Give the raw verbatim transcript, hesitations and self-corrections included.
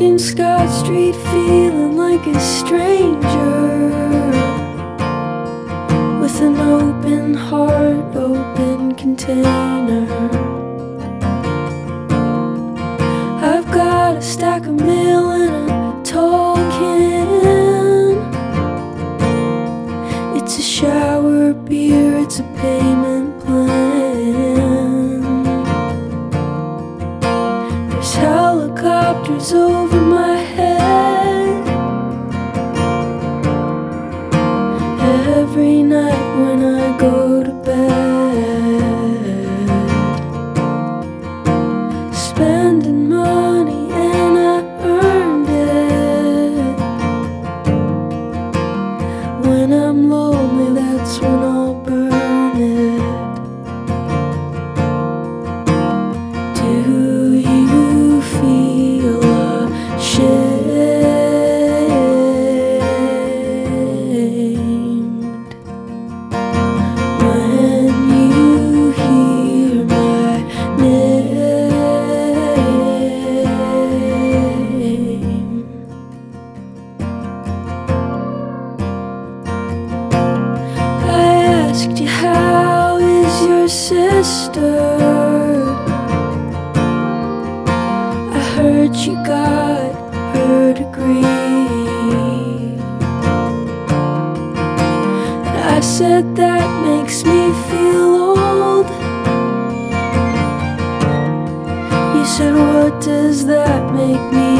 walking Scott Street feeling like a stranger, with an open heart, open container. I've got a stack of mail in a tall can. It's a shower beer, it's a payment plan. There's helicopters over my head every night when I go to bed, spending money and I earned it. When I'm lonely, that's when I'll burn it. Do you feel ashamed when you hear my name? I asked you, how is your sister? I heard you got her degree, and I said that makes me feel old. You said, what does that make me